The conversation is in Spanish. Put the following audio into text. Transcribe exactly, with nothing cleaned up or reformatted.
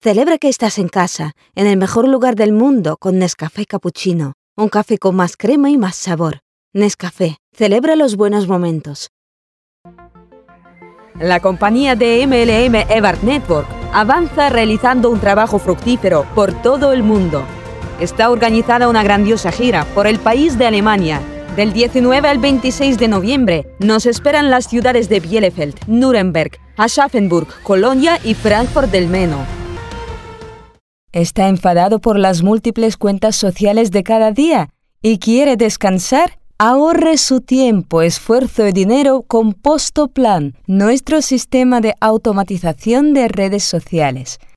Celebra que estás en casa, en el mejor lugar del mundo, con Nescafé Cappuccino. Un café con más crema y más sabor. Nescafé. Celebra los buenos momentos. La compañía de M L M Ebert Network avanza realizando un trabajo fructífero por todo el mundo. Está organizada una grandiosa gira por el país de Alemania. Del diecinueve al veintiséis de noviembre nos esperan las ciudades de Bielefeld, Nuremberg, Aschaffenburg, Colonia y Frankfurt del Meno. ¿Está enfadado por las múltiples cuentas sociales de cada día y quiere descansar? Ahorre su tiempo, esfuerzo y dinero con Postoplan, nuestro sistema de automatización de redes sociales.